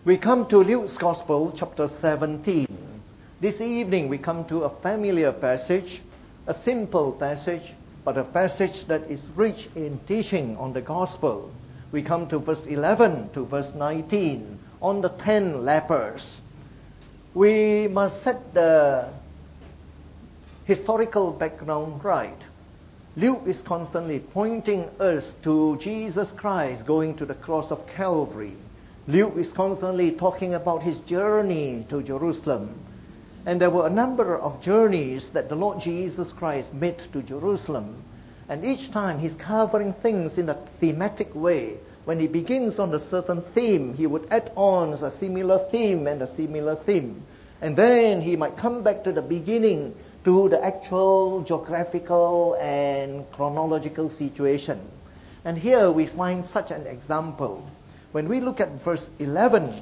We come to Luke's Gospel, chapter 17. This evening we come to a familiar passage, a simple passage, but a passage that is rich in teaching on the Gospel. We come to verse 11 to verse 19 on the 10 lepers. We must set the historical background right. Luke is constantly pointing us to Jesus Christ going to the cross of Calvary. Luke is constantly talking about his journey to Jerusalem. And there were a number of journeys that the Lord Jesus Christ made to Jerusalem. And each time he's covering things in a thematic way. When he begins on a certain theme, he would add on a similar theme and a similar theme. And then he might come back to the beginning, to the actual geographical and chronological situation. And here we find such an example. When we look at verse 11,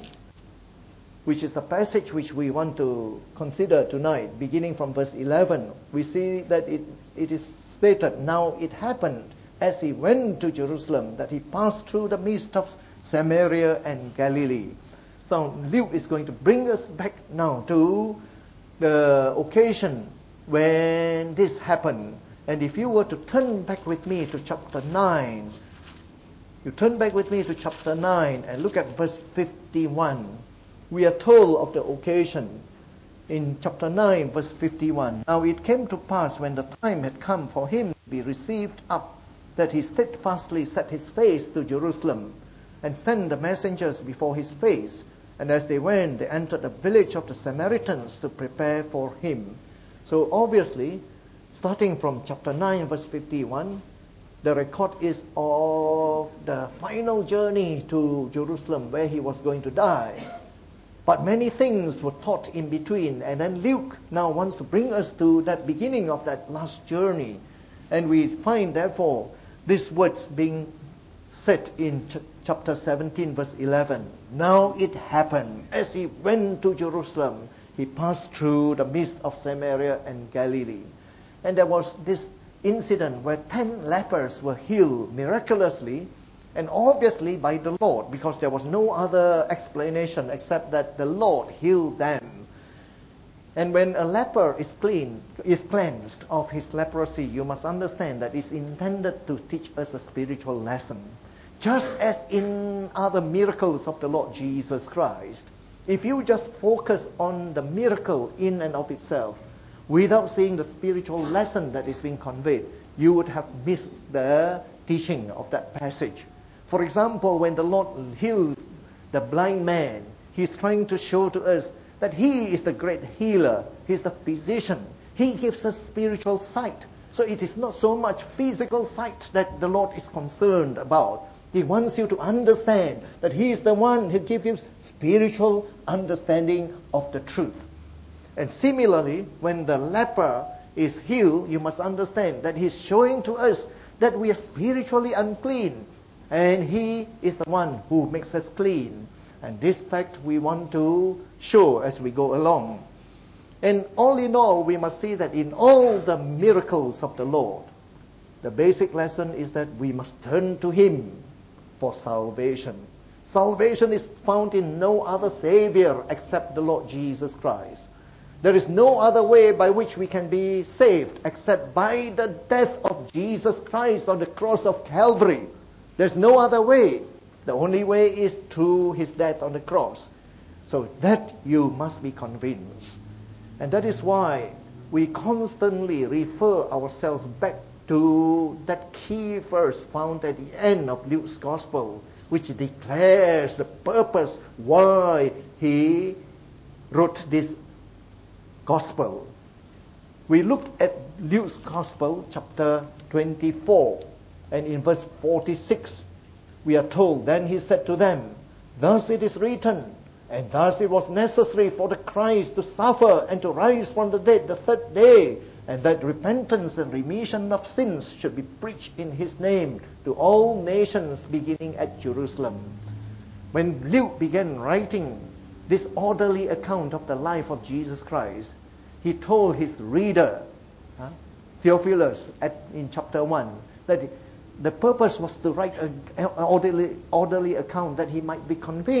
which is the passage which we want to consider tonight, beginning from verse 11, we see that it is stated, "Now it happened as he went to Jerusalem that he passed through the midst of Samaria and Galilee." So Luke is going to bring us back now to the occasion when this happened. And if you were to turn back with me to chapter 9, you turn back with me to chapter 9 and look at verse 51. We are told of the occasion in chapter 9, verse 51. "Now it came to pass when the time had come for him to be received up, that he steadfastly set his face to Jerusalem, and sent the messengers before his face. And as they went, they entered the village of the Samaritans to prepare for him." So obviously, starting from chapter 9, verse 51, the record is of the final journey to Jerusalem where he was going to die. But many things were taught in between. And then Luke now wants to bring us to that beginning of that last journey. And we find, therefore, these words being said in chapter 17, verse 11. "Now it happened, as he went to Jerusalem, he passed through the midst of Samaria and Galilee." And there was this incident where 10 lepers were healed miraculously, and obviously by the Lord, because there was no other explanation except that the Lord healed them. And when a leper is cleansed of his leprosy, you must understand that it's intended to teach us a spiritual lesson. Just as in other miracles of the Lord Jesus Christ, if you just focus on the miracle in and of itself, without seeing the spiritual lesson that is being conveyed, you would have missed the teaching of that passage. For example, when the Lord heals the blind man, he's trying to show to us that he is the great healer. He's the physician. He gives us spiritual sight. So it is not so much physical sight that the Lord is concerned about. He wants you to understand that he is the one who gives you spiritual understanding of the truth. And similarly, when the leper is healed, you must understand that he's showing to us that we are spiritually unclean. And he is the one who makes us clean. And this fact we want to show as we go along. And all in all, we must see that in all the miracles of the Lord, the basic lesson is that we must turn to him for salvation. Salvation is found in no other Savior except the Lord Jesus Christ. There is no other way by which we can be saved except by the death of Jesus Christ on the cross of Calvary. There's no other way. The only way is through his death on the cross. So that you must be convinced. And that is why we constantly refer ourselves back to that key verse found at the end of Luke's Gospel, which declares the purpose why he wrote this Gospel. We looked at Luke's Gospel, chapter 24, and in verse 46, we are told, "Then he said to them, Thus it is written, and thus it was necessary for the Christ to suffer and to rise from the dead the third day, and that repentance and remission of sins should be preached in his name to all nations, beginning at Jerusalem." When Luke began writing this orderly account of the life of Jesus Christ, he told his reader, Theophilus, in chapter 1, that the purpose was to write an orderly account that he might be convinced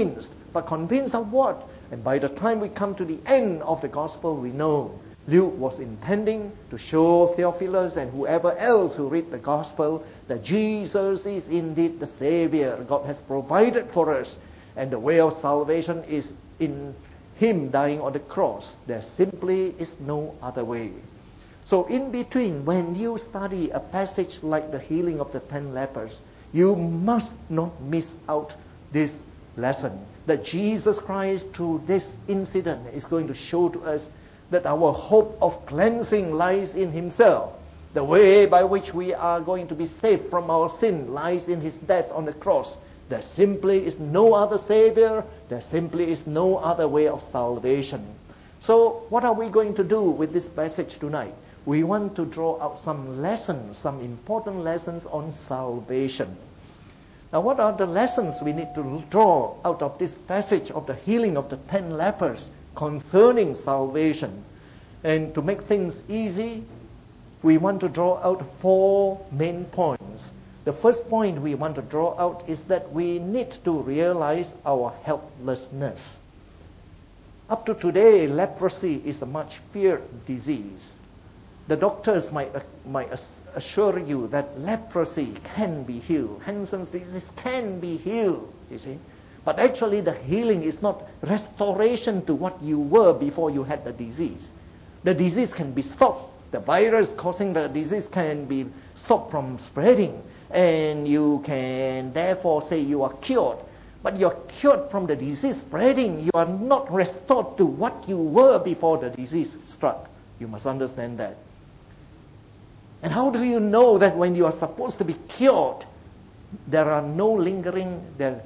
But convinced of what? And by the time we come to the end of the gospel, we know Luke was intending to show Theophilus and whoever else who read the gospel that Jesus is indeed the Savior. God has provided for us, and the way of salvation is in Him dying on the cross. There simply is no other way. So in between, when you study a passage like the healing of the 10 lepers, you must not miss out this lesson, that Jesus Christ through this incident is going to show to us that our hope of cleansing lies in Himself. The way by which we are going to be saved from our sin lies in His death on the cross. There simply is no other Savior. There simply is no other way of salvation. So what are we going to do with this passage tonight? We want to draw out some lessons, some important lessons on salvation. Now, what are the lessons we need to draw out of this passage of the healing of the 10 lepers concerning salvation? And to make things easy, we want to draw out 4 main points. The first point we want to draw out is that we need to realize our helplessness. Up to today, leprosy is a much feared disease. The doctors might assure you that leprosy can be healed. Hansen's disease can be healed, you see. But actually the healing is not restoration to what you were before you had the disease. The disease can be stopped. The virus causing the disease can be stopped from spreading. And you can therefore say you are cured. But you're cured from the disease spreading. You are not restored to what you were before the disease struck. You must understand that. And how do you know that when you are supposed to be cured, there are no lingering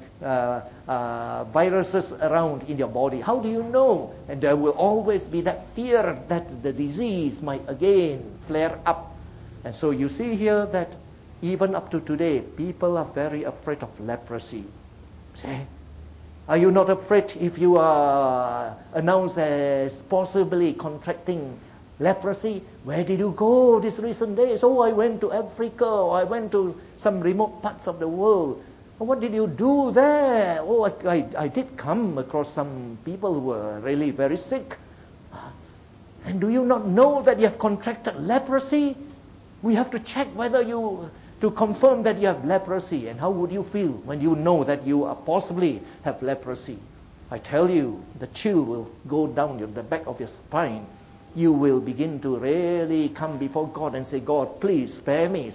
viruses around in your body? How do you know? And there will always be that fear that the disease might again flare up. And so you see here that even up to today, people are very afraid of leprosy. See? Are you not afraid if you are announced as possibly contracting leprosy? Where did you go these recent days? Oh, I went to Africa, or I went to some remote parts of the world. What did you do there? Oh, I did come across some people who were really very sick. And do you not know that you have contracted leprosy? We have to check to confirm that you have leprosy. And how would you feel when you know that you are possibly have leprosy? I tell you, the chill will go down the back of your spine. You will begin to really come before God and say, God, please spare me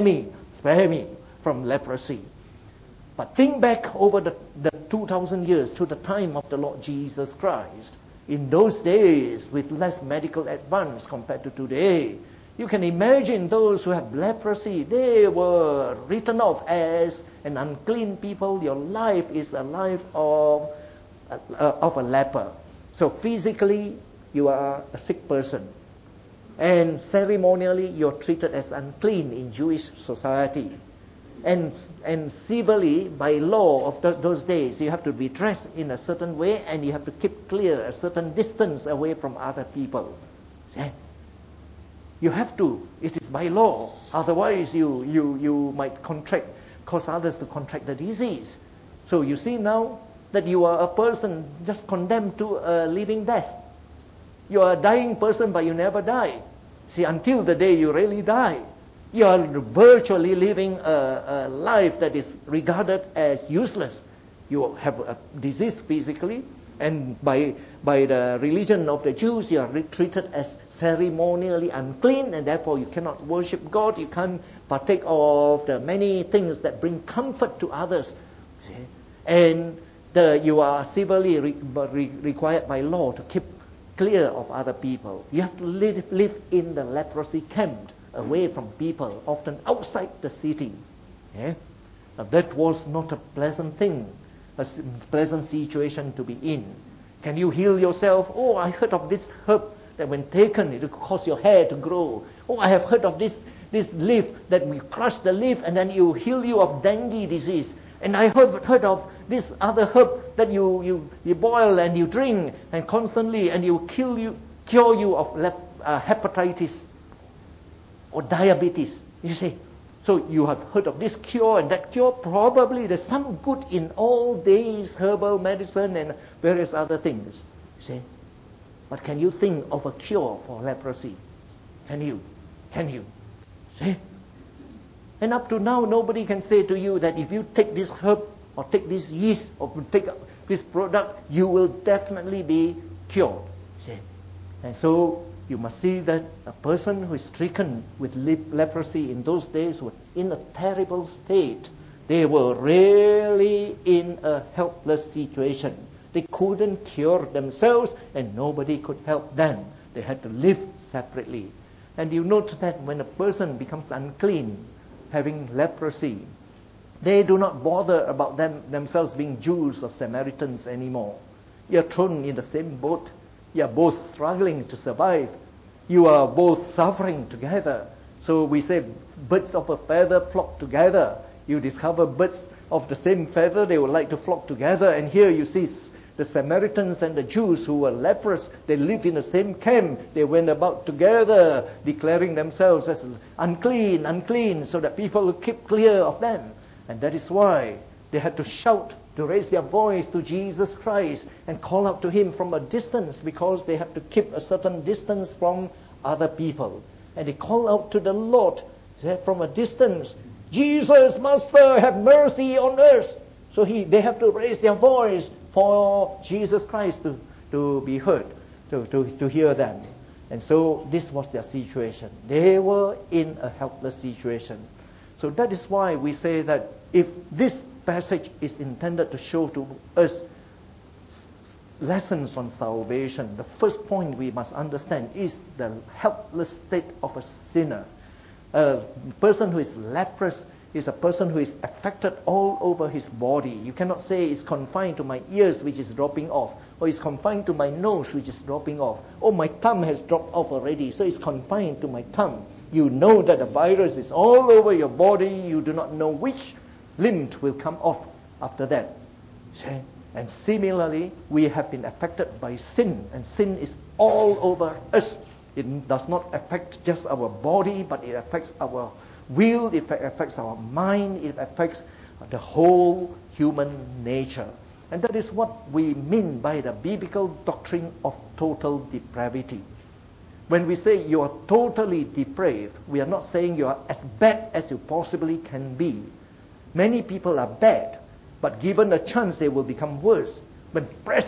from leprosy. But think back over the 2,000 years to the time of the Lord Jesus Christ. In those days, with less medical advance compared to today, you can imagine those who have leprosy, they were written off as an unclean people. Your life is a life of a leper. So physically, you are a sick person. And ceremonially, you're treated as unclean in Jewish society. And civilly, by law of those days, you have to be dressed in a certain way and you have to keep clear a certain distance away from other people. See? You have to. It is by law. Otherwise, you might cause others to contract the disease. So you see now that you are a person just condemned to a living death. You are a dying person, but you never die. See, until the day you really die, you are virtually living a life that is regarded as useless. You have a disease physically, and by the religion of the Jews, you are treated as ceremonially unclean, and therefore you cannot worship God. You can't partake of the many things that bring comfort to others. See? And you are civilly required by law to keep clear of other people. You have to live in the leprosy camp, away from people, often outside the city. Yeah? Now, that was not a pleasant thing, a pleasant situation to be in. Can you heal yourself? Oh, I heard of this herb that when taken, it will cause your hair to grow. Oh, I have heard of this leaf that we crush the leaf and then it will heal you of dengue disease. And I heard of this other herb that you boil and you drink and constantly, and it will cure you of hepatitis or diabetes. You see, So you have heard of this cure and that cure. Probably there's some good in all these herbal medicine and various other things. See? But can you think of a cure for leprosy? Can you? Can you? See? And up to now, nobody can say to you that if you take this herb or take this yeast or take this product, you will definitely be cured. See? And so you must see that a person who is stricken with leprosy in those days was in a terrible state. They were really in a helpless situation. They couldn't cure themselves and nobody could help them. They had to live separately. And you note that when a person becomes unclean, having leprosy, they do not bother about themselves being Jews or Samaritans anymore. You're thrown in the same boat. You are both struggling to survive. You are both suffering together. So we say birds of a feather flock together. You discover birds of the same feather, they would like to flock together. And here you see the Samaritans and the Jews who were leprous. They lived in the same camp. They went about together, declaring themselves as unclean, unclean, so that people would keep clear of them. And that is why they had to shout, to raise their voice to Jesus Christ and call out to Him from a distance, because they have to keep a certain distance from other people. And they call out to the Lord from a distance, Jesus, Master, have mercy on us. So they have to raise their voice for Jesus Christ to be heard, to hear them. And so this was their situation. They were in a helpless situation. So that is why we say that if this passage is intended to show to us lessons on salvation, the first point we must understand is the helpless state of a sinner. A person who is leprous is a person who is affected all over his body. You cannot say it's confined to my ears, which is dropping off, or it's confined to my nose, which is dropping off. Oh, my thumb has dropped off already, so it's confined to my thumb. You know that the virus is all over your body. You do not know which limb will come off after that. See? And similarly, we have been affected by sin, and sin is all over us. It does not affect just our body, but it affects our will, it affects our mind, it affects the whole human nature. And that is what we mean by the biblical doctrine of total depravity. When we say you are totally depraved, we are not saying you are as bad as you possibly can be. Many people are bad, but given a chance, they will become worse. When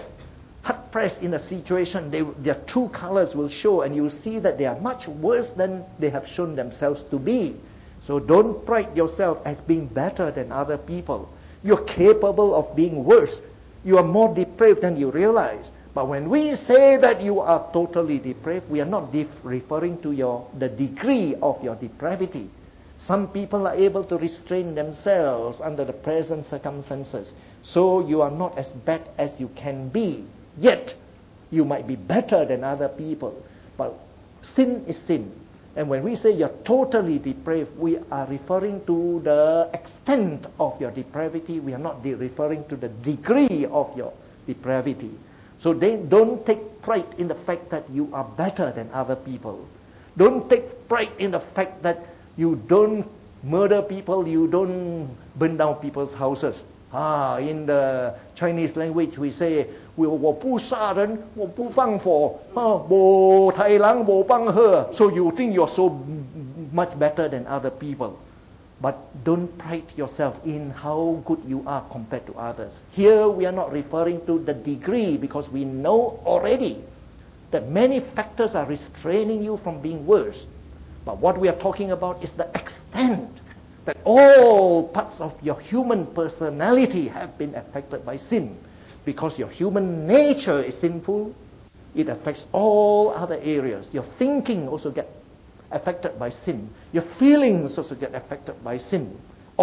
hard pressed in a situation, their true colors will show, and you will see that they are much worse than they have shown themselves to be. So don't pride yourself as being better than other people. You're capable of being worse. You are more depraved than you realize. But when we say that you are totally depraved, we are not referring to the degree of your depravity. Some people are able to restrain themselves under the present circumstances. So you are not as bad as you can be. Yet, you might be better than other people. But sin is sin. And when we say you're totally depraved, we are referring to the extent of your depravity. We are not referring to the degree of your depravity. So don't take pride in the fact that you are better than other people. Don't take pride in the fact that you don't murder people, you don't burn down people's houses. In the Chinese language we say, 我不杀人,我不放火, 我豺狼,我帮喝. So you think you're so much better than other people. But don't pride yourself in how good you are compared to others. Here we are not referring to the degree, because we know already that many factors are restraining you from being worse. But what we are talking about is the extent that all parts of your human personality have been affected by sin. Because your human nature is sinful, it affects all other areas. Your thinking also gets affected by sin. Your feelings also get affected by sin.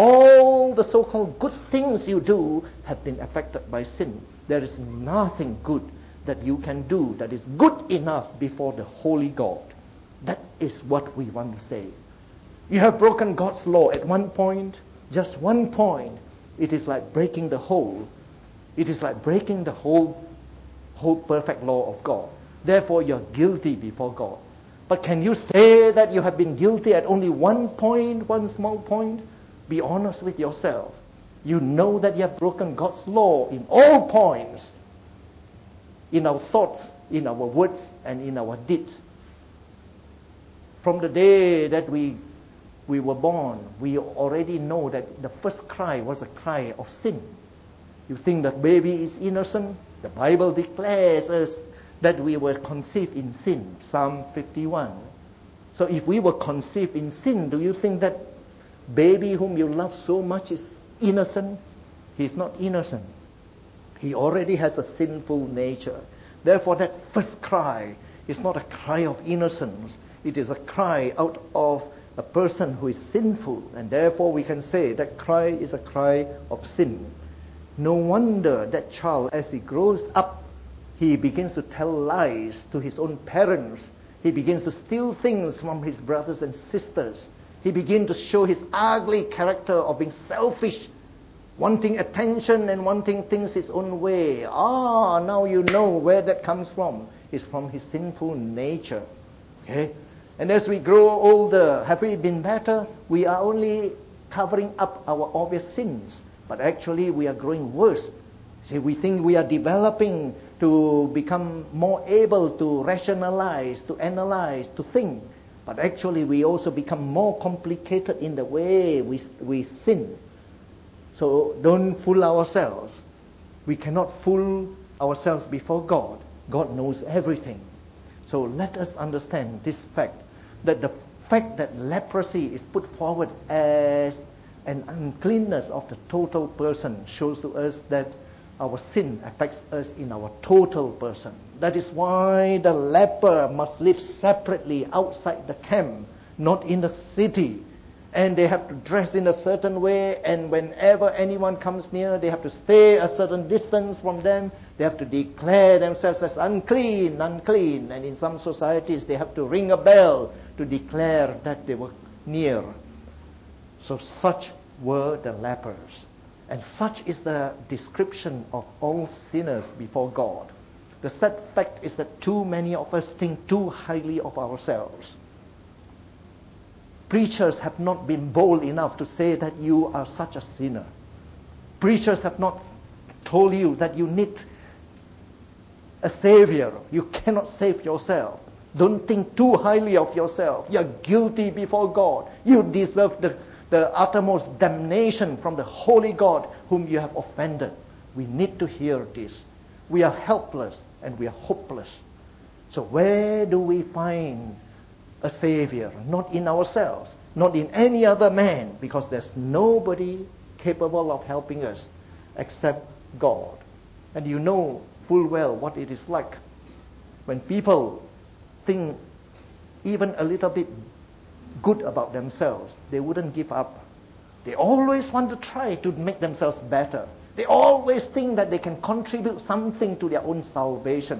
All the so-called good things you do have been affected by sin. There is nothing good that you can do that is good enough before the holy God. That is what we want to say. You have broken God's law at one point, just one point. It is like breaking the whole. It is like breaking the whole perfect law of God. Therefore, you're guilty before God. But can you say that you have been guilty at only one point, one small point? Be honest with yourself. You know that you have broken God's law in all points, in our thoughts, in our words, and in our deeds. From the day that we were born, we already know that the first cry was a cry of sin. You think that baby is innocent? The Bible declares us that we were conceived in sin, Psalm 51. So if we were conceived in sin, do you think that baby whom you love so much is innocent? He's not innocent. He already has a sinful nature. Therefore, that first cry is not a cry of innocence. It is a cry out of a person who is sinful. And therefore, we can say that cry is a cry of sin. No wonder that child, as he grows up, he begins to tell lies to his own parents. He begins to steal things from his brothers and sisters. He begins to show his ugly character of being selfish, wanting attention and wanting things his own way. Now you know where that comes from. It's from his sinful nature. Okay? And as we grow older, have we been better? We are only covering up our obvious sins. But actually we are growing worse. See, we think we are developing to become more able to rationalize, to analyze, to think. But actually we also become more complicated in the way we sin. So don't fool ourselves. We cannot fool ourselves before God. God knows everything. So let us understand this fact, that the fact that leprosy is put forward as an uncleanness of the total person shows to us that our sin affects us in our total person. That is why the leper must live separately outside the camp, not in the city. And they have to dress in a certain way, and whenever anyone comes near, they have to stay a certain distance from them. They have to declare themselves as unclean, unclean. And in some societies, they have to ring a bell to declare that they were near. So such were the lepers. And such is the description of all sinners before God. The sad fact is that too many of us think too highly of ourselves. Preachers have not been bold enough to say that you are such a sinner. Preachers have not told you that you need a savior. You cannot save yourself. Don't think too highly of yourself. You are guilty before God. You deserve the uttermost damnation from the holy God whom you have offended. We need to hear this. We are helpless and we are hopeless. So where do we find a savior? Not in ourselves, not in any other man, because there's nobody capable of helping us except God. And you know full well what it is like when people think even a little bit good about themselves. They wouldn't give up. They always want to try to make themselves better. They always think that they can contribute something to their own salvation.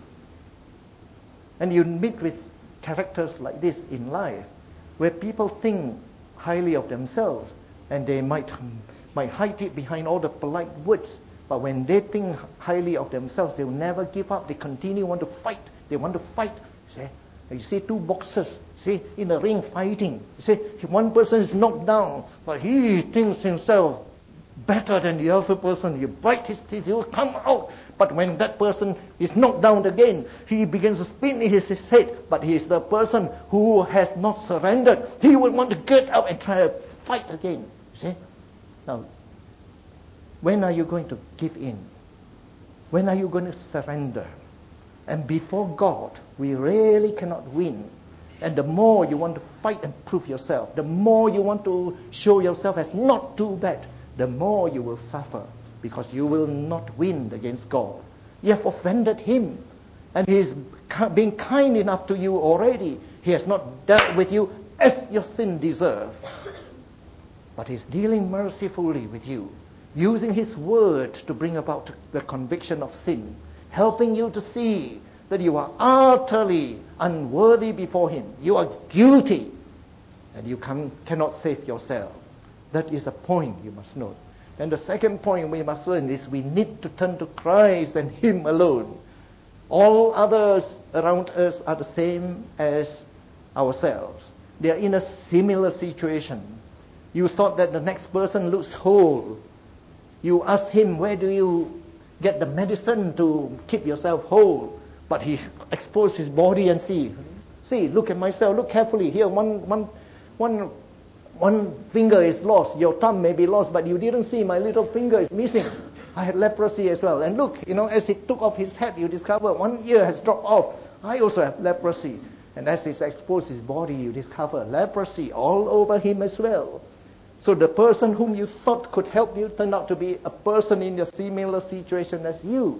And you meet with characters like this in life, where people think highly of themselves, and they might hide it behind all the polite words. But when they think highly of themselves, they will never give up. They continue want to fight. They want to fight. You see two boxers, in the ring fighting. If one person is knocked down, but he thinks himself better than the other person. He bite his teeth, he will come out. But when that person is knocked down again, he begins to spin his head. But he is the person who has not surrendered. He will want to get up and try to fight again. Now, when are you going to give in? When are you going to surrender? And before God, we really cannot win. And the more you want to fight and prove yourself, the more you want to show yourself as not too bad, the more you will suffer, because you will not win against God. You have offended Him, and He is being kind enough to you already. He has not dealt with you as your sin deserves, but He is dealing mercifully with you, using His word to bring about the conviction of sin, helping you to see that you are utterly unworthy before Him. You are guilty, and you cannot save yourself. That is a point you must note. And the second point we must learn is we need to turn to Christ and Him alone. All others around us are the same as ourselves. They are in a similar situation. You thought that the next person looks whole. You ask him, where do you get the medicine to keep yourself whole? But he exposed his body and see, look at myself, look carefully. Here, one finger is lost. Your thumb may be lost, but you didn't see my little finger is missing. I had leprosy as well. And look, as he took off his hat, you discover one ear has dropped off. I also have leprosy. And as he's exposed his body, you discover leprosy all over him as well. So the person whom you thought could help you turned out to be a person in a similar situation as you.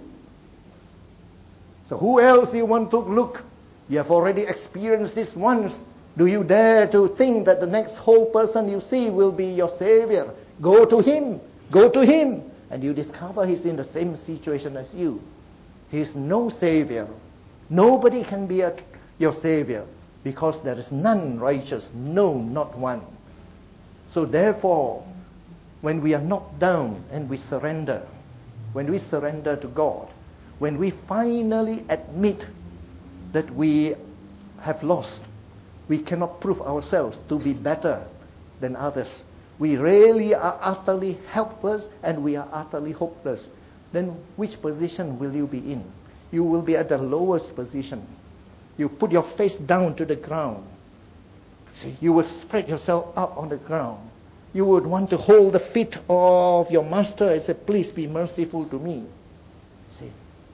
So who else do you want to look? You have already experienced this once. Do you dare to think that the next whole person you see will be your Savior? Go to him. Go to him. And you discover he's in the same situation as you. He's no Savior. Nobody can be your Savior, because there is none righteous, no, not one. So therefore, when we are knocked down and we surrender, when we surrender to God, when we finally admit that we have lost, we cannot prove ourselves to be better than others. We really are utterly helpless and we are utterly hopeless. Then which position will you be in? You will be at the lowest position. You put your face down to the ground. See, you will spread yourself up on the ground. You would want to hold the feet of your master and say, please be merciful to me. See,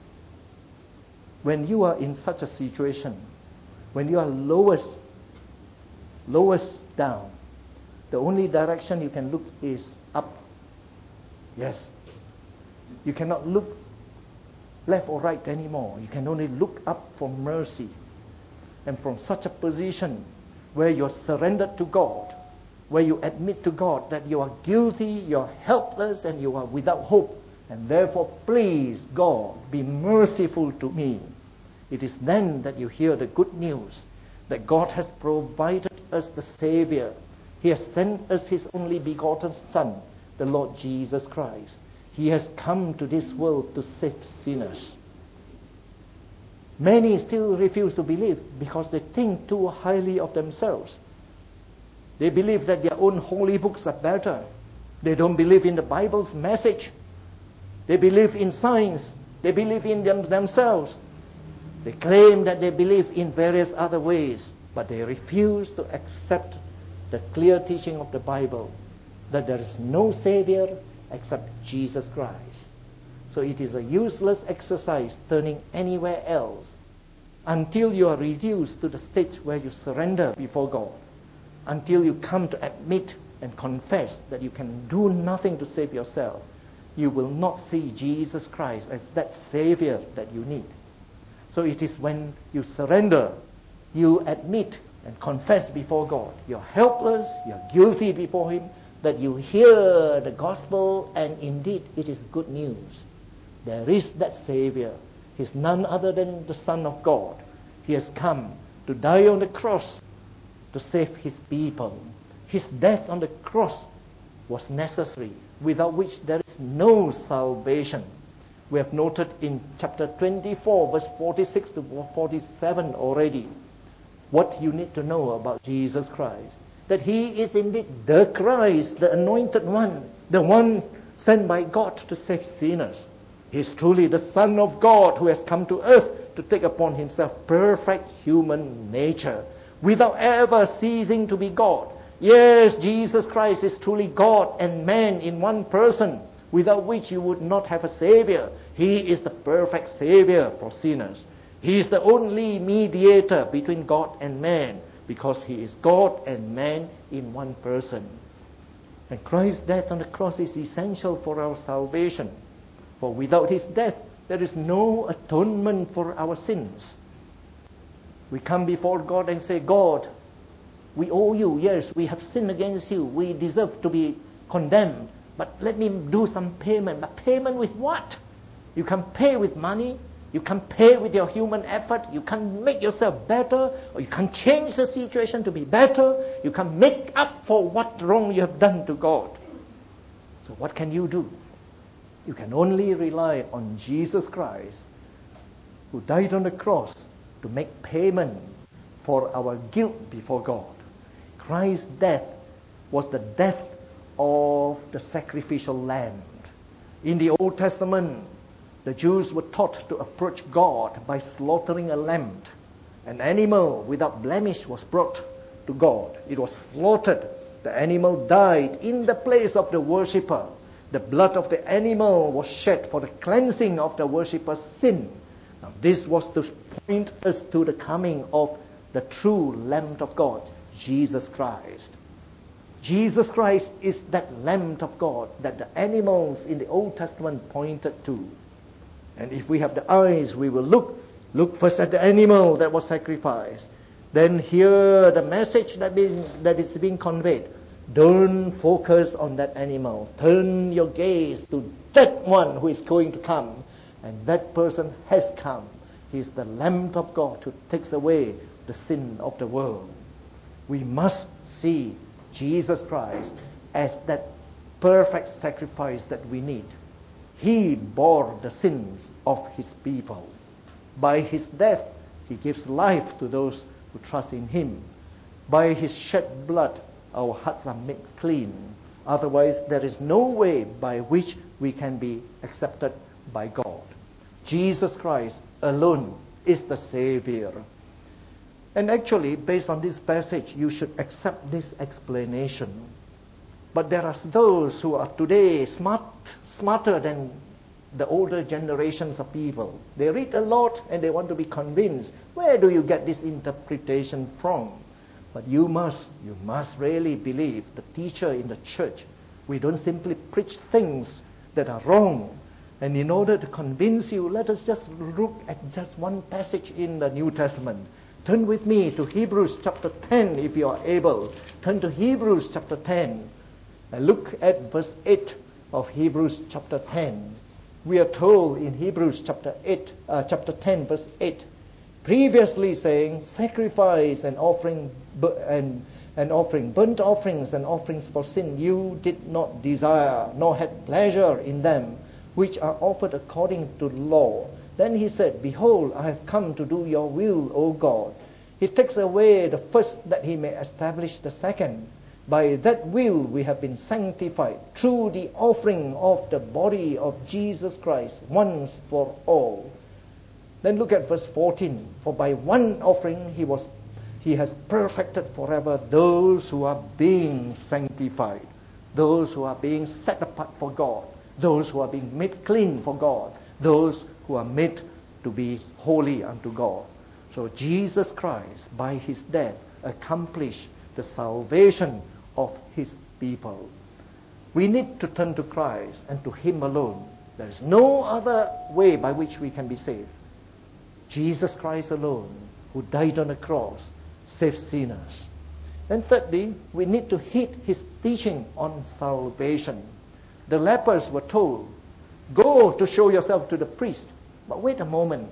when you are in such a situation, when you are lowest down, the only direction you can look is up. Yes. You cannot look left or right anymore. You can only look up for mercy. And from such a position where you're surrendered to God, where you admit to God that you are guilty, you're helpless, and you are without hope, and therefore, please, God, be merciful to me. It is then that you hear the good news that God has provided us the Savior. He has sent us His only begotten Son, the Lord Jesus Christ. He has come to this world to save sinners. Many still refuse to believe because they think too highly of themselves. They believe that their own holy books are better. They don't believe in the Bible's message. They believe in science. They believe in themselves. They claim that they believe in various other ways, but they refuse to accept the clear teaching of the Bible that there is no Savior except Jesus Christ. So it is a useless exercise turning anywhere else until you are reduced to the stage where you surrender before God, until you come to admit and confess that you can do nothing to save yourself. You will not see Jesus Christ as that Savior that you need. So it is when you surrender, you admit and confess before God, you're helpless, you're guilty before Him, that you hear the gospel, and indeed it is good news. There is that Savior. He's none other than the Son of God. He has come to die on the cross to save His people. His death on the cross was necessary, without which there is no salvation. We have noted in chapter 24, verse 46 to 47 already, what you need to know about Jesus Christ. That He is indeed the Christ, the Anointed One, the one sent by God to save sinners. He is truly the Son of God who has come to earth to take upon Himself perfect human nature, without ever ceasing to be God. Yes, Jesus Christ is truly God and man in one person, without which you would not have a Savior. He is the perfect Savior for sinners. He is the only mediator between God and man, because He is God and man in one person. And Christ's death on the cross is essential for our salvation. For without His death, there is no atonement for our sins. We come before God and say, God, we owe you. Yes, we have sinned against you. We deserve to be condemned. But let me do some payment. But payment with what? You can pay with money. You can pay with your human effort. You can make yourself better. Or you can change the situation to be better. You can make up for what wrong you have done to God. So what can you do? You can only rely on Jesus Christ, who died on the cross to make payment for our guilt before God. Christ's death was the death of the sacrificial lamb. In the Old Testament, the Jews were taught to approach God by slaughtering a lamb. An animal without blemish was brought to God. It was slaughtered. The animal died in the place of the worshipper. The blood of the animal was shed for the cleansing of the worshipper's sin. Now, this was to point us to the coming of the true Lamb of God, Jesus Christ. Jesus Christ is that Lamb of God that the animals in the Old Testament pointed to. And if we have the eyes, we will look first at the animal that was sacrificed. Then hear the message that is being conveyed. Don't focus on that animal. Turn your gaze to that one who is going to come. And that person has come. He is the Lamb of God who takes away the sin of the world. We must see Jesus Christ as that perfect sacrifice that we need. He bore the sins of His people. By His death, He gives life to those who trust in Him. By His shed blood, our hearts are made clean. Otherwise, there is no way by which we can be accepted by God. Jesus Christ alone is the Savior. And actually, based on this passage, you should accept this explanation. But there are those who are today smarter than the older generations of people. They read a lot and they want to be convinced. Where do you get this interpretation from? But you must really believe the teacher in the church. We don't simply preach things that are wrong. And in order to convince you, let us just look at just one passage in the New Testament. Turn with me to Hebrews chapter 10 if you are able. Turn to Hebrews chapter 10 and look at verse 8 of Hebrews chapter 10. We are told in Hebrews chapter 10 verse 8, previously saying, sacrifice and offering burnt offerings and offerings for sin you did not desire, nor had pleasure in them, which are offered according to law. Then he said, behold, I have come to do your will, O God. He takes away the first that he may establish the second. By that will we have been sanctified through the offering of the body of Jesus Christ once for all. Then look at verse 14. For by one offering he has perfected forever those who are being sanctified, those who are being set apart for God, those who are being made clean for God, those who are made to be holy unto God. So Jesus Christ, by His death, accomplished the salvation of His people. We need to turn to Christ and to Him alone. There is no other way by which we can be saved. Jesus Christ alone, who died on the cross, saves sinners. And thirdly, we need to heed His teaching on salvation. The lepers were told, go to show yourself to the priest. But wait a moment.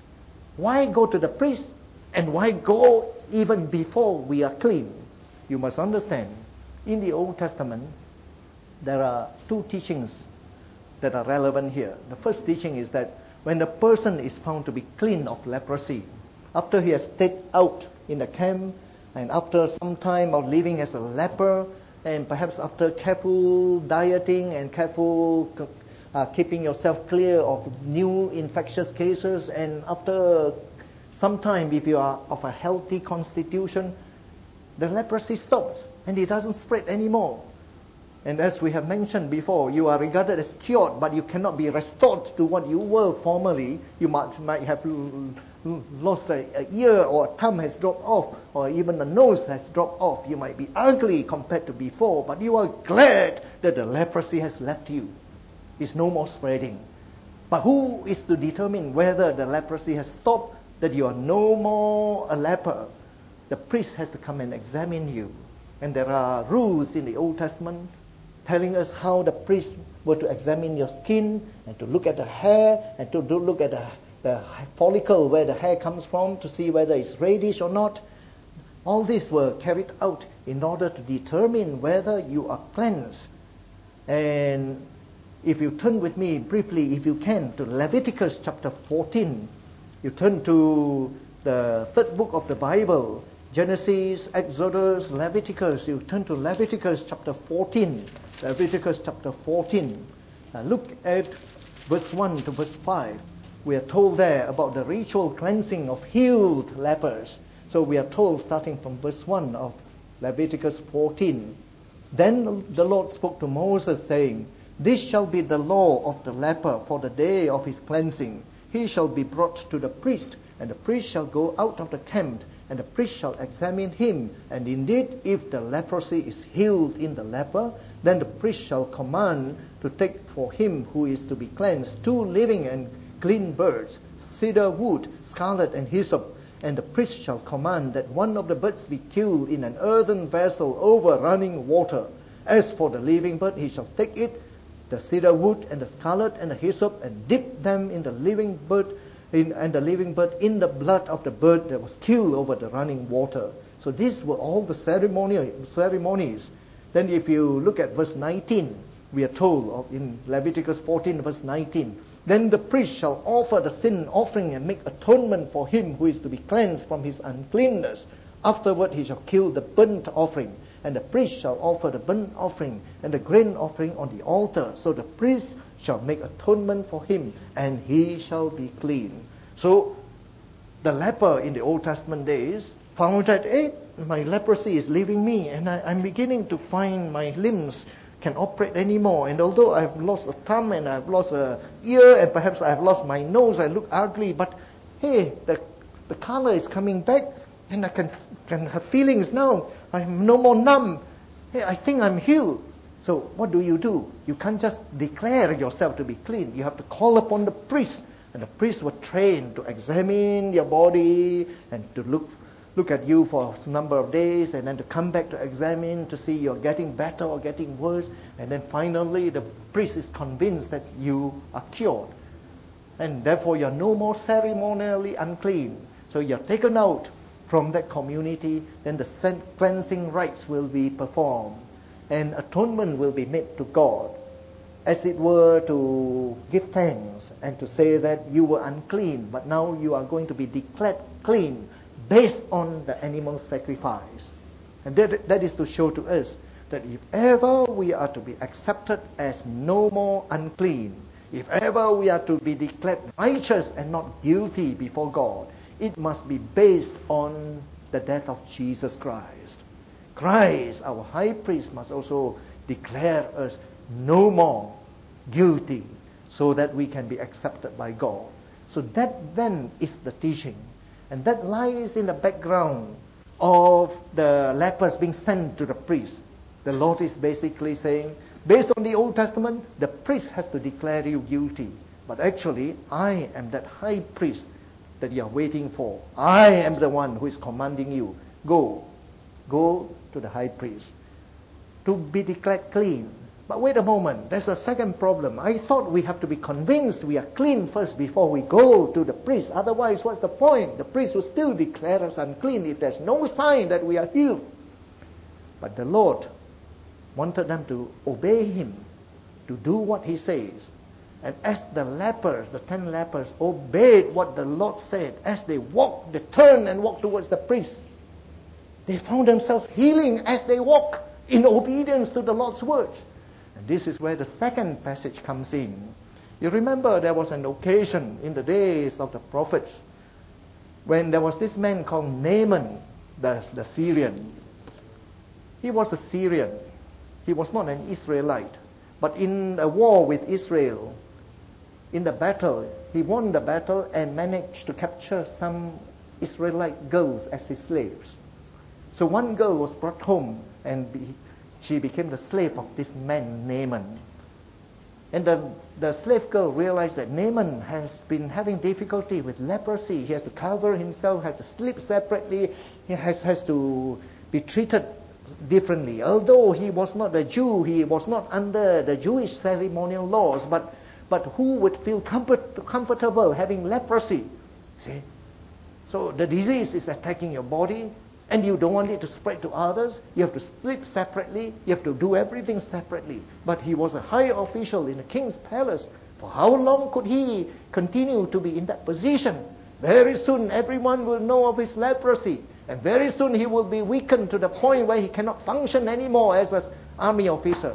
Why go to the priest? And why go even before we are clean? You must understand, in the Old Testament, there are two teachings that are relevant here. The first teaching is that when a person is found to be clean of leprosy, after he has stayed out in the camp, and after some time of living as a leper, and perhaps after careful dieting and careful keeping yourself clear of new infectious cases, and after some time, if you are of a healthy constitution, the leprosy stops and it doesn't spread anymore. And as we have mentioned before, you are regarded as cured, but you cannot be restored to what you were formerly. You might have lost a ear, or a thumb has dropped off, or even a nose has dropped off. You might be ugly compared to before, but you are glad that the leprosy has left you. It's no more spreading. But who is to determine whether the leprosy has stopped, that you are no more a leper? The priest has to come and examine you. And there are rules in the Old Testament telling us how the priests were to examine your skin, and to look at the hair, and to look at the follicle where the hair comes from, to see whether it's reddish or not. All these were carried out in order to determine whether you are cleansed. And if you turn with me briefly, if you can, to Leviticus chapter 14, you turn to the third book of the Bible, Genesis, Exodus, Leviticus. You turn to Leviticus chapter 14. Leviticus chapter 14. Look at verse 1 to verse 5. We are told there about the ritual cleansing of healed lepers. So we are told, starting from verse 1 of Leviticus 14. Then the Lord spoke to Moses, saying, This shall be the law of the leper for the day of his cleansing. He shall be brought to the priest, and the priest shall go out of the camp, and the priest shall examine him. And indeed, if the leprosy is healed in the leper, then the priest shall command to take for him who is to be cleansed 2 living and clean birds, cedar wood, scarlet, and hyssop. And the priest shall command that one of the birds be killed in an earthen vessel over running water. As for the living bird, he shall take it, the cedar wood and the scarlet and the hyssop, and dip them in the living bird, in the blood of the bird that was killed over the running water. So these were all the ceremonies. Then if you look at verse 19, we are told in Leviticus 14 verse 19, Then the priest shall offer the sin offering and make atonement for him who is to be cleansed from his uncleanness. Afterward he shall kill the burnt offering, and the priest shall offer the burnt offering and the grain offering on the altar. So the priest shall make atonement for him, and he shall be clean. So the leper in the Old Testament days found that, my leprosy is leaving me, and I'm beginning to find my limbs can operate anymore. And although I've lost a thumb and I've lost an ear and perhaps I've lost my nose, I look ugly, but hey, the color is coming back, and I can have feelings now. I'm no more numb. Hey, I think I'm healed. So what do? You can't just declare yourself to be clean. You have to call upon the priest, and the priests were trained to examine your body and to look at you for a number of days, and then to come back to examine to see you're getting better or getting worse. And then finally the priest is convinced that you are cured, and therefore you're no more ceremonially unclean. So you're taken out from that community. Then the cleansing rites will be performed, and atonement will be made to God, as it were to give thanks and to say that you were unclean, but now you are going to be declared clean based on the animal sacrifice. And that is to show to us that if ever we are to be accepted as no more unclean, if ever we are to be declared righteous and not guilty before God, it must be based on the death of Jesus Christ. Christ, our high priest, must also declare us no more guilty, so that we can be accepted by God. So that then is the teaching. And that lies in the background of the lepers being sent to the priest. The Lord is basically saying, based on the Old Testament, the priest has to declare you guilty. But actually, I am that high priest that you are waiting for. I am the one who is commanding you. Go to the high priest to be declared clean. But wait a moment, there's a second problem. I thought we have to be convinced we are clean first before we go to the priest. Otherwise, what's the point? The priest will still declare us unclean if there's no sign that we are healed. But the Lord wanted them to obey him, to do what he says. And as the lepers, the 10 lepers, obeyed what the Lord said, as they walked, they turned and walked towards the priest, they found themselves healing as they walk in obedience to the Lord's words. And this is where the second passage comes in. You remember there was an occasion in the days of the prophets when there was this man called Naaman, the Syrian. He was a Syrian. He was not an Israelite. But in a war with Israel, in the battle, he won the battle and managed to capture some Israelite girls as his slaves. So one girl was brought home, and she became the slave of this man, Naaman. And the slave girl realized that Naaman has been having difficulty with leprosy. He has to cover himself, has to sleep separately, he has to be treated differently. Although he was not a Jew, he was not under the Jewish ceremonial laws, but who would feel comfortable having leprosy? See? So the disease is attacking your body, and you don't want it to spread to others. You have to sleep separately. You have to do everything separately. But he was a high official in the king's palace. For how long could he continue to be in that position? Very soon everyone will know of his leprosy. And very soon he will be weakened to the point where he cannot function anymore as an army officer.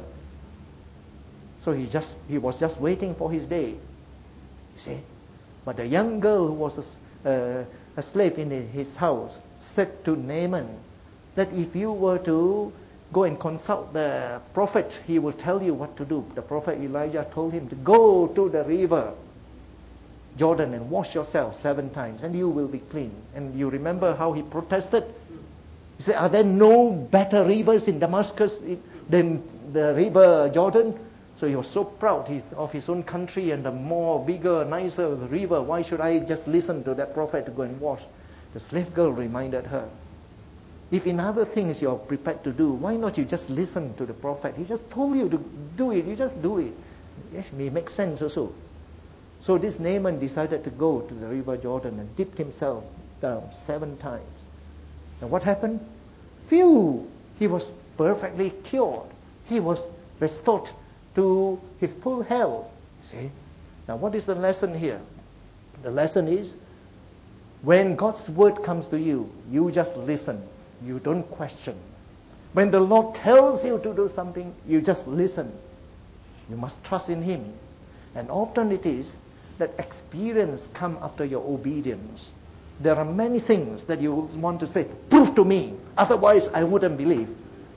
So he was just waiting for his day. You see? But the young girl who was a slave in his house said to Naaman that if you were to go and consult the prophet, he will tell you what to do. The prophet Elijah told him to go to the river Jordan and wash yourself 7 times and you will be clean. And you remember how he protested? He said, are there no better rivers in Damascus than the river Jordan? So he was so proud of his own country and the more bigger, nicer river. Why should I just listen to that prophet to go and wash? The slave girl reminded her, if in other things you're prepared to do, why not you just listen to the prophet? He just told you to do it. You just do it. Yes, it makes sense also. So this Naaman decided to go to the river Jordan and dipped himself down 7 times. And what happened? Phew! He was perfectly cured. He was restored to his full health. See? Now what is the lesson here? The lesson is, when God's word comes to you, you just listen. You don't question. When the Lord tells you to do something, you just listen. You must trust in Him. And often it is that experience comes after your obedience. There are many things that you want to say, prove to me, otherwise I wouldn't believe.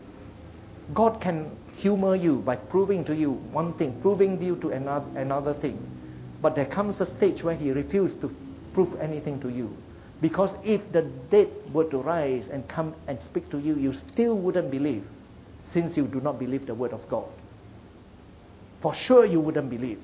God can humor you by proving to you one thing, proving you to another thing. But there comes a stage where He refuses to prove anything to you. Because if the dead were to rise and come and speak to you, you still wouldn't believe, since you do not believe the word of God. For sure you wouldn't believe.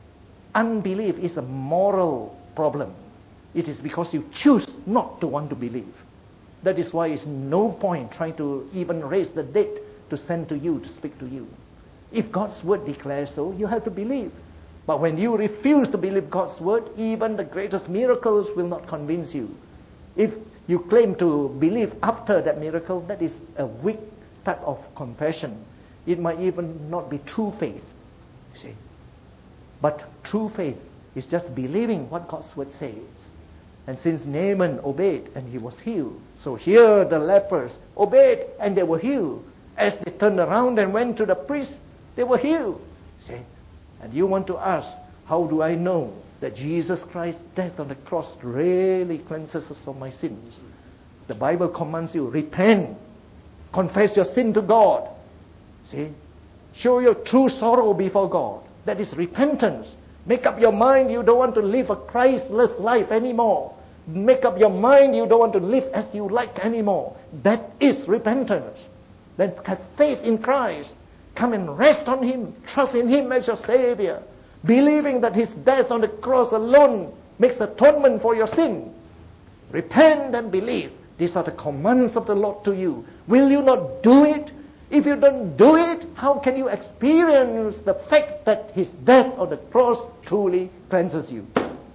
Unbelief is a moral problem. It is because you choose not to want to believe. That is why it's no point trying to even raise the dead to send to you, to speak to you. If God's word declares so, you have to believe. But when you refuse to believe God's word, even the greatest miracles will not convince you. If you claim to believe after that miracle, that is a weak type of confession. It might even not be true faith. You see? But true faith is just believing what God's word says. And since Naaman obeyed and he was healed, so here the lepers obeyed and they were healed. As they turned around and went to the priest, they were healed. See? And you want to ask, how do I know that Jesus Christ's death on the cross really cleanses us of my sins? The Bible commands you, repent, confess your sin to God. See? Show your true sorrow before God. That is repentance. Make up your mind you don't want to live a Christless life anymore. Make up your mind you don't want to live as you like anymore. That is repentance. Then have faith in Christ. Come and rest on Him. Trust in Him as your Savior. Believing that His death on the cross alone makes atonement for your sin. Repent and believe. These are the commands of the Lord to you. Will you not do it? If you don't do it, how can you experience the fact that His death on the cross truly cleanses you?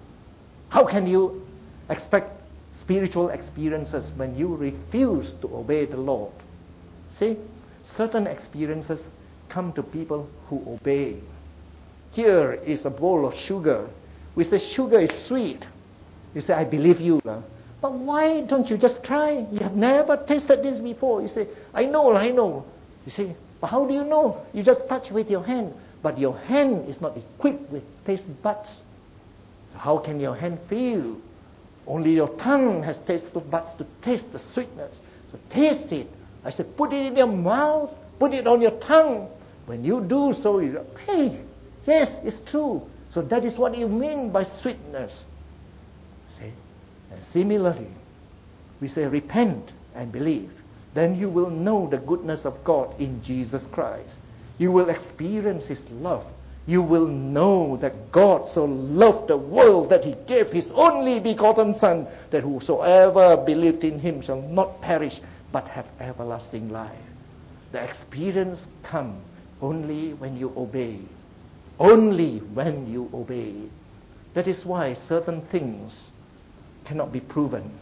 How can you expect spiritual experiences when you refuse to obey the Lord? See, certain experiences come to people who obey. Here is a bowl of sugar. We say sugar is sweet. You say, I believe you. But why don't you just try? You have never tasted this before. You say, I know. You see, but how do you know? You just touch with your hand. But your hand is not equipped with taste buds. So how can your hand feel? Only your tongue has taste buds to taste the sweetness. So taste it. I said, put it in your mouth. Put it on your tongue. When you do so, you go, hey, yes, it's true. So that is what you mean by sweetness. See? And similarly, we say repent and believe. Then you will know the goodness of God in Jesus Christ. You will experience His love. You will know that God so loved the world that He gave His only begotten Son, that whosoever believed in Him shall not perish, but have everlasting life. The experience comes only when you obey. Only when you obey. That is why certain things cannot be proven.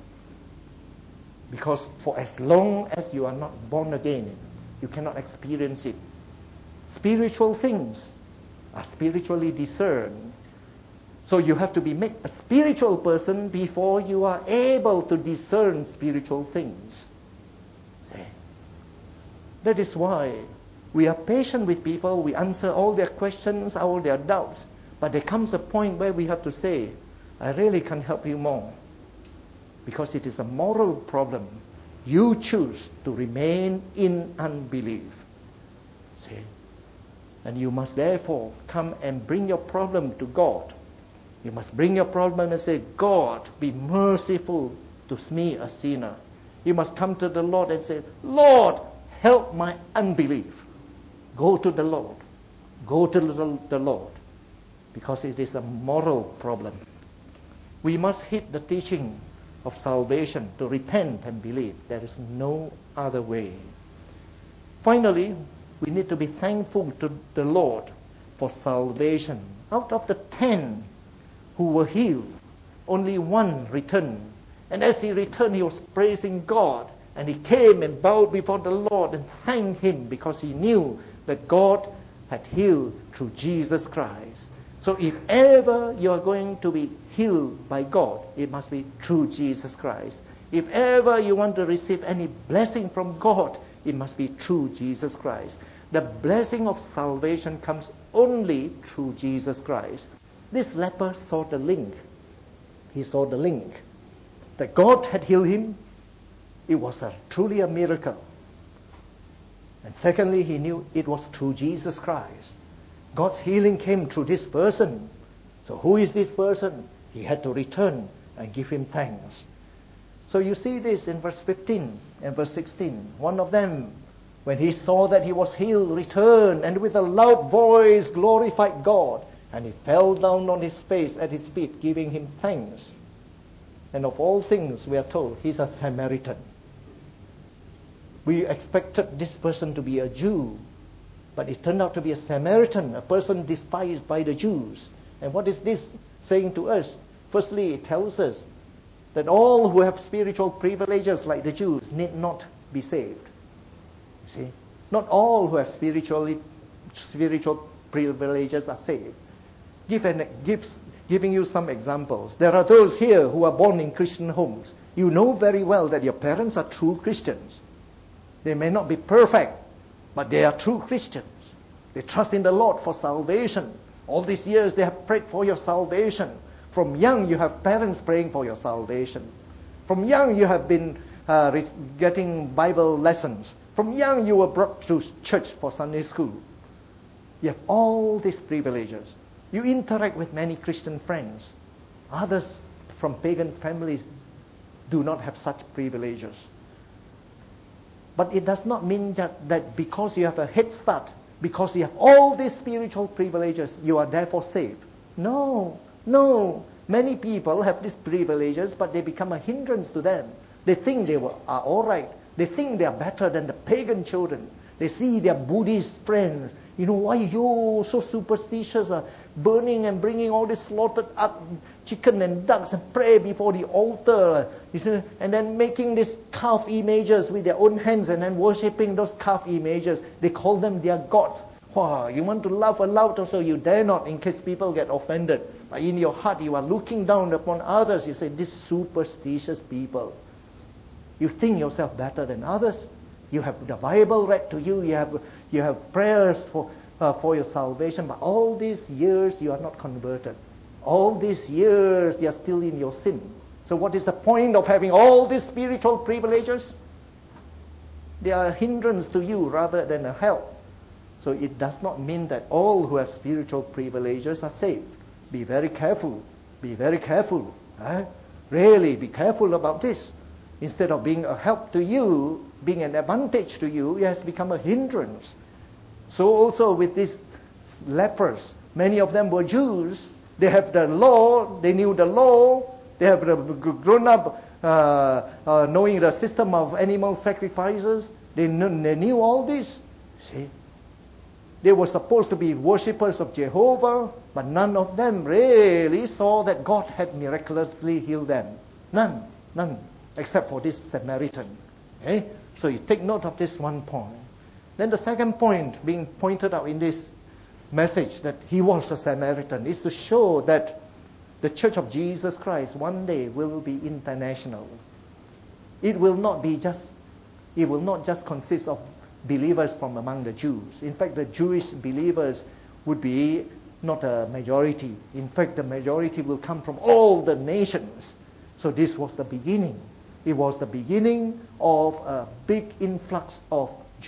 Because for as long as you are not born again, you cannot experience it. Spiritual things are spiritually discerned. So you have to be made a spiritual person before you are able to discern spiritual things. See? That is why we are patient with people. We answer all their questions, all their doubts. But there comes a point where we have to say, I really can't help you more. Because it is a moral problem. You choose to remain in unbelief. See? And you must therefore come and bring your problem to God. You must bring your problem and say, God, be merciful to me, a sinner. You must come to the Lord and say, Lord, help my unbelief. Go to the Lord. Go to the Lord. Because it is a moral problem. We must heed the teaching of salvation, to repent and believe. There is no other way. Finally, we need to be thankful to the Lord for salvation. Out of the 10 who were healed, only one returned. And as he returned, he was praising God. And he came and bowed before the Lord and thanked him because he knew that God had healed through Jesus Christ. So if ever you are going to be healed by God, it must be through Jesus Christ. If ever you want to receive any blessing from God, it must be through Jesus Christ. The blessing of salvation comes only through Jesus Christ. This leper saw the link. He saw the link. That God had healed him. It was truly a miracle. And secondly, he knew it was through Jesus Christ. God's healing came through this person. So who is this person? He had to return and give him thanks. So you see this in verse 15 and verse 16. One of them, when he saw that he was healed, returned and with a loud voice glorified God. And he fell down on his face at his feet, giving him thanks. And of all things, we are told, he's a Samaritan. We expected this person to be a Jew, but it turned out to be a Samaritan, a person despised by the Jews. And what is this saying to us? Firstly, it tells us that all who have spiritual privileges like the Jews need not be saved. See? Not all who have spiritual privileges are saved. Giving you some examples. There are those here who are born in Christian homes. You know very well that your parents are true Christians. They may not be perfect, but they are true Christians. They trust in the Lord for salvation. All these years they have prayed for your salvation. From young you have parents praying for your salvation. From young you have been getting Bible lessons. From young you were brought to church for Sunday school. You have all these privileges. You interact with many Christian friends. Others from pagan families do not have such privileges. But it does not mean that because you have a head start, because you have all these spiritual privileges, you are therefore saved. No. Many people have these privileges, but they become a hindrance to them. They think they are all right. They think they are better than the pagan children. They see their Buddhist friends. Why you so superstitious, burning and bringing all this slaughtered up chicken and ducks and pray before the altar, and then making these calf images with their own hands and then worshipping those calf images. They call them their gods. Wow, you want to laugh aloud also, you dare not in case people get offended. But in your heart you are looking down upon others. You say, these superstitious people. You think yourself better than others. You have the Bible read to you. You have prayers for your salvation. But all these years you are not converted. All these years you are still in your sin. So what is the point of having all these spiritual privileges? They are a hindrance to you rather than a help. So it does not mean that all who have spiritual privileges are saved. Be very careful. Be very careful. Really be careful about this. Instead of being a help to you, being an advantage to you, it has become a hindrance. So also with these lepers, many of them were Jews. They have the law, they knew the law, they have grown up knowing the system of animal sacrifices. They knew all this. See? They were supposed to be worshippers of Jehovah, but none of them really saw that God had miraculously healed them. None. Except for this Samaritan. Okay? So you take note of this one point. Then the second point being pointed out in this message that he was a Samaritan is to show that The Church of Jesus Christ one day will be international. It will not just consist of believers from among the Jews. In fact, the Jewish believers would be not a majority. In fact, the majority will come from all the nations. So this was the beginning. It was the beginning of a big influx of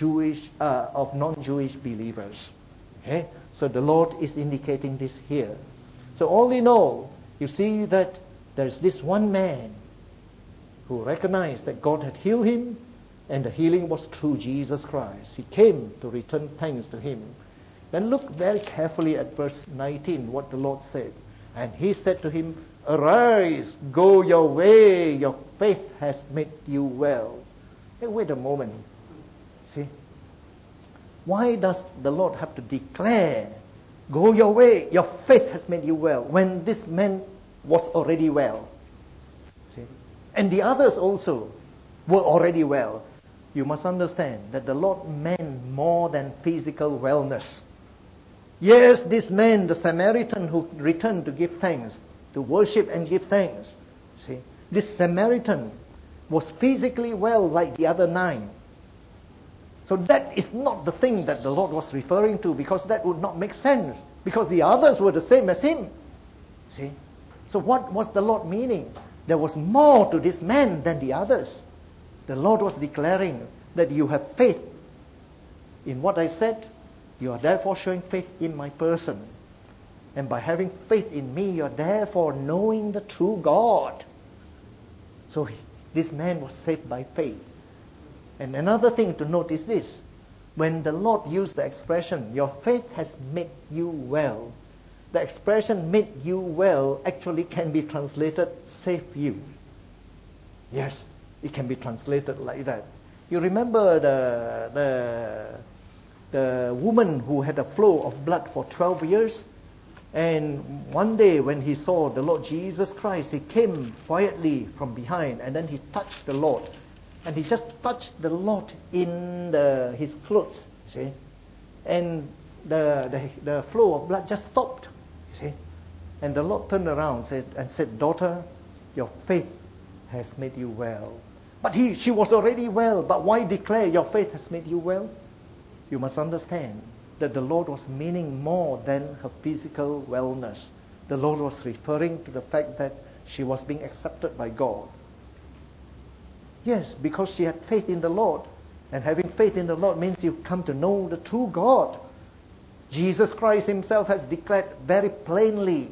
non-Jewish believers. Okay? So the Lord is indicating this here. So all in all, you see that there's this one man who recognized that God had healed him, and the healing was through Jesus Christ. He came to return thanks to him. Then look very carefully at verse 19, what the Lord said. And he said to him, "Arise, go your way, your faith has made you well." Hey, wait a moment. See? Why does the Lord have to declare, "Go your way, your faith has made you well," when this man was already well? See? And the others also were already well. You must understand that the Lord meant more than physical wellness. Yes, this man, the Samaritan who returned to give thanks, to worship and give thanks. See, this Samaritan was physically well like the other 9. So that is not the thing that the Lord was referring to, because that would not make sense, because the others were the same as him. See? So what was the Lord meaning? There was more to this man than the others. The Lord was declaring that you have faith in what I said. You are therefore showing faith in my person. And by having faith in me, you are therefore knowing the true God. So this man was saved by faith. And another thing to note is this. When the Lord used the expression, "Your faith has made you well," the expression "made you well" actually can be translated "save you." Yes, it can be translated like that. You remember the woman who had a flow of blood for 12 years? And one day when he saw the Lord Jesus Christ, he came quietly from behind, and then he touched the Lord. And he just touched the Lord in his clothes, see? And the flow of blood just stopped, see? And the Lord turned around and said, "Daughter, your faith has made you well." But she was already well. But why declare your faith has made you well? You must understand that the Lord was meaning more than her physical wellness. The Lord was referring to the fact that she was being accepted by God. Yes, because she had faith in the Lord. And having faith in the Lord means you come to know the true God. Jesus Christ himself has declared very plainly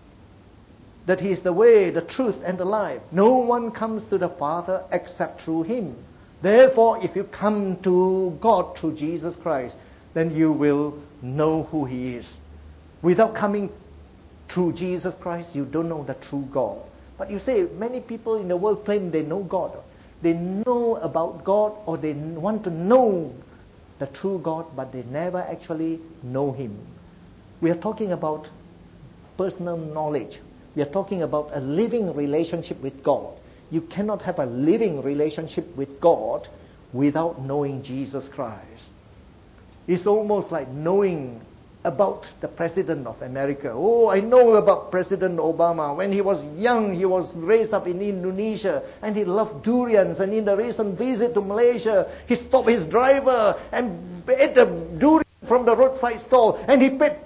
that he is the way, the truth, and the life. No one comes to the Father except through him. Therefore, if you come to God through Jesus Christ, then you will know who he is. Without coming through Jesus Christ, you don't know the true God. But you say, many people in the world claim they know God. They know about God, or they want to know the true God, but they never actually know him. We are talking about personal knowledge. We are talking about a living relationship with God. You cannot have a living relationship with God without knowing Jesus Christ. It's almost like knowing about the President of America. Oh, I know about President Obama. When he was young, he was raised up in Indonesia, and he loved durians. And in the recent visit to Malaysia, he stopped his driver and ate a durian from the roadside stall, and he paid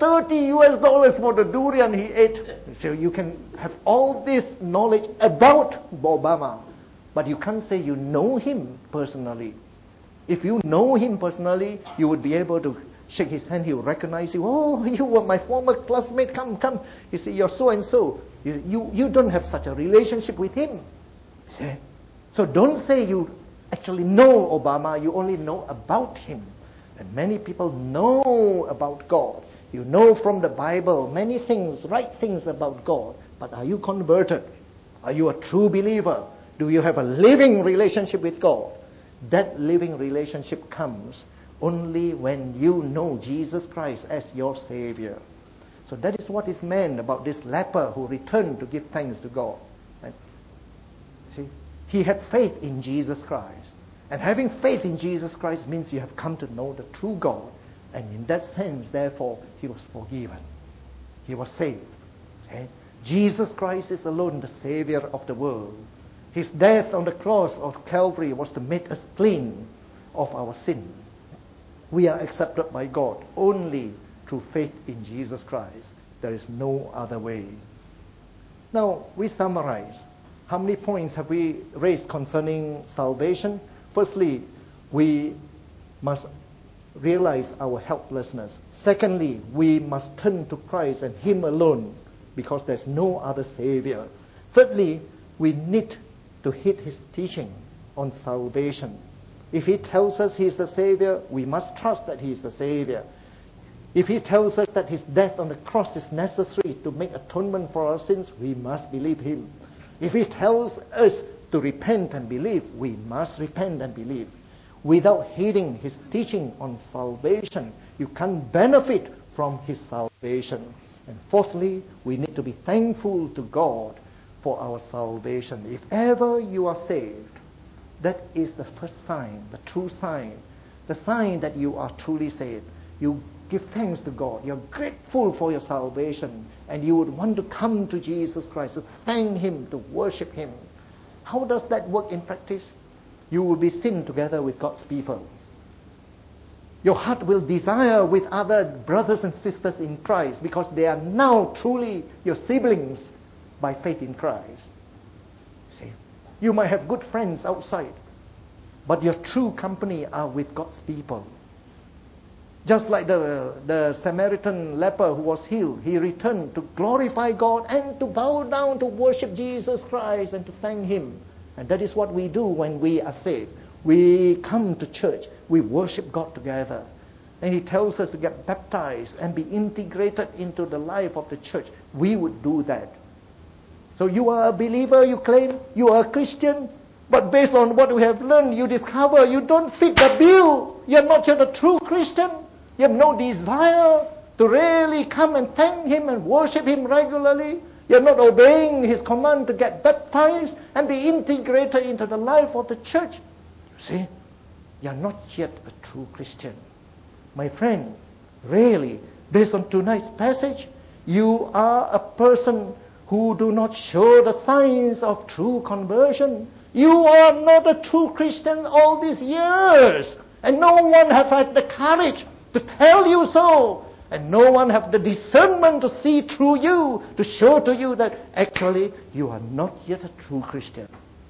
$30 for the durian he ate. So you can have all this knowledge about Obama, but you can't say you know him personally. If you know him personally, you would be able to shake his hand. He will recognize you. "Oh, you were my former classmate. Come. You see, you're so and so." You don't have such a relationship with him. See? So don't say you actually know Obama. You only know about him. And many people know about God. You know from the Bible many things, right things about God. But are you converted? Are you a true believer? Do you have a living relationship with God? That living relationship comes only when you know Jesus Christ as your Savior. So that is what is meant about this leper who returned to give thanks to God. Right? See, he had faith in Jesus Christ. And having faith in Jesus Christ means you have come to know the true God. And in that sense, therefore, he was forgiven. He was saved. Okay? Jesus Christ is alone the Savior of the world. His death on the cross of Calvary was to make us clean of our sin. We are accepted by God only through faith in Jesus Christ. There is no other way. Now, we summarize. How many points have we raised concerning salvation? Firstly, we must realize our helplessness. Secondly, we must turn to Christ and Him alone, because there's no other Savior. Thirdly, we need to heed His teaching on salvation. If He tells us He is the Savior, we must trust that He is the Savior. If He tells us that His death on the cross is necessary to make atonement for our sins, we must believe Him. If He tells us to repent and believe, we must repent and believe. Without heeding His teaching on salvation, you can't benefit from His salvation. And fourthly, we need to be thankful to God for our salvation. If ever you are saved, that is the first sign, the true sign, the sign that you are truly saved. You give thanks to God. You're grateful for your salvation, and you would want to come to Jesus Christ, to thank Him, to worship Him. How does that work in practice? You will be seen together with God's people. Your heart will desire with other brothers and sisters in Christ, because they are now truly your siblings by faith in Christ. See, you might have good friends outside, but your true company are with God's people. Just like the Samaritan leper who was healed, he returned to glorify God and to bow down to worship Jesus Christ and to thank Him. And that is what we do when we are saved. We come to church, we worship God together. And He tells us to get baptized and be integrated into the life of the church. We would do that. So you are a believer, you claim, you are a Christian, but based on what we have learned, you discover you don't fit the bill. You're not yet a true Christian. You have no desire to really come and thank Him and worship Him regularly. You're not obeying His command to get baptized and be integrated into the life of the church. See, you're not yet a true Christian. My friend, really, based on tonight's passage, you are a person who do not show the signs of true conversion. You are not a true Christian all these years. And no one has had the courage to tell you so. And no one have the discernment to see through you, to show to you that actually you are not yet a true Christian.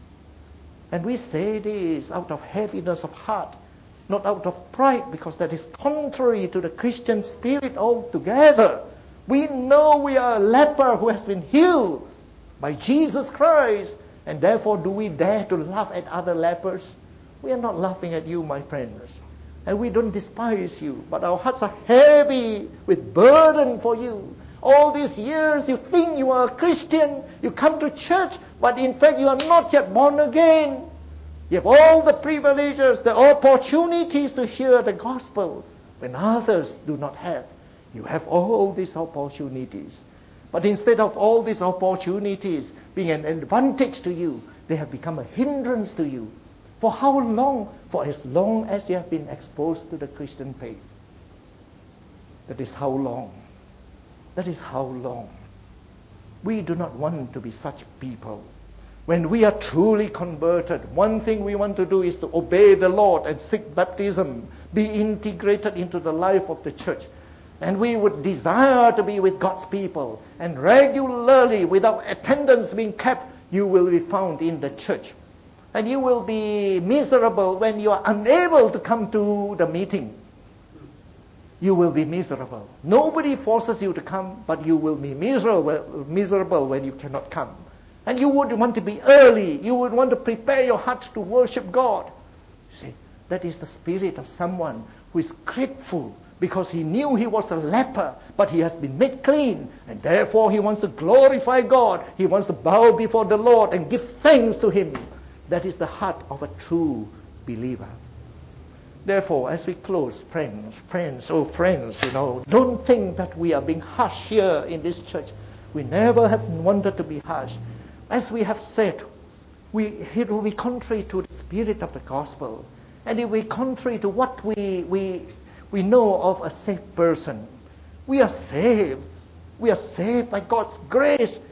And we say this out of heaviness of heart, not out of pride, because that is contrary to the Christian spirit altogether. We know we are a leper who has been healed by Jesus Christ, and therefore do we dare to laugh at other lepers? We are not laughing at you, my friends. And we don't despise you, but our hearts are heavy with burden for you. All these years you think you are a Christian, you come to church, but in fact you are not yet born again. You have all the privileges, the opportunities to hear the gospel, when others do not have. You have all these opportunities. But instead of all these opportunities being an advantage to you, they have become a hindrance to you. For how long? For as long as you have been exposed to the Christian faith. That is how long. That is how long. We do not want to be such people. When we are truly converted, one thing we want to do is to obey the Lord and seek baptism, be integrated into the life of the church. And we would desire to be with God's people. And regularly, without attendance being kept, you will be found in the church. And you will be miserable when you are unable to come to the meeting. You will be miserable. Nobody forces you to come, but you will be miserable when you cannot come. And you would want to be early. You would want to prepare your heart to worship God. See, that is the spirit of someone who is grateful because he knew he was a leper, but he has been made clean. And therefore he wants to glorify God. He wants to bow before the Lord and give thanks to Him. That is the heart of a true believer. Therefore, as we close, friends, don't think that we are being harsh here in this church. We never have wanted to be harsh. As we have said, it will be contrary to the spirit of the gospel. And it will be contrary to what we know of a saved person. We are saved. We are saved by God's grace.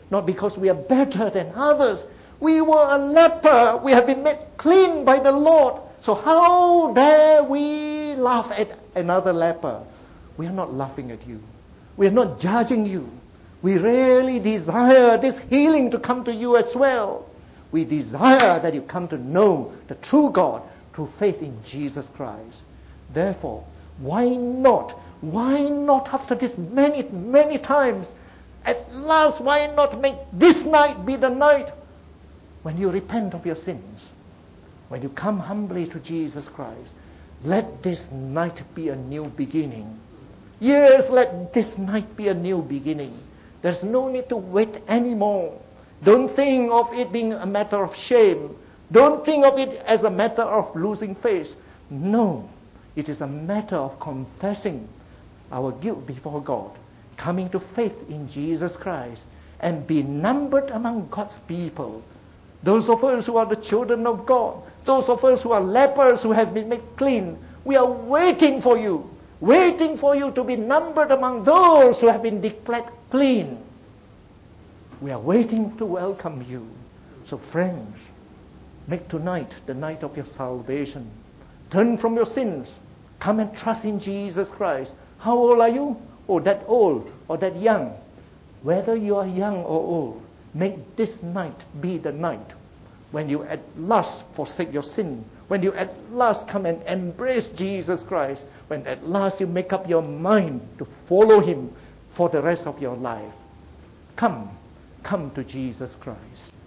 not because we are better than others. We were a leper. We have been made clean by the Lord. So how dare we laugh at another leper? We are not laughing at you. We are not judging you. We really desire this healing to come to you as well. We desire that you come to know the true God through faith in Jesus Christ. Therefore, why not? Why not after this many, many times? At last, why not make this night be the night when you repent of your sins? When you come humbly to Jesus Christ, let this night be a new beginning. Yes, let this night be a new beginning. There's no need to wait anymore. Don't think of it being a matter of shame. Don't think of it as a matter of losing faith. No, it is a matter of confessing our guilt before God, coming to faith in Jesus Christ, and be numbered among God's people. Those of us who are the children of God, those of us who are lepers who have been made clean, we are waiting for you to be numbered among those who have been declared clean. We are waiting to welcome you. So friends, make tonight the night of your salvation. Turn from your sins. Come and trust in Jesus Christ. How old are you? Oh, that old or that young. Whether you are young or old, make this night be the night when you at last forsake your sin, when you at last come and embrace Jesus Christ, when at last you make up your mind to follow Him for the rest of your life. Come to Jesus Christ.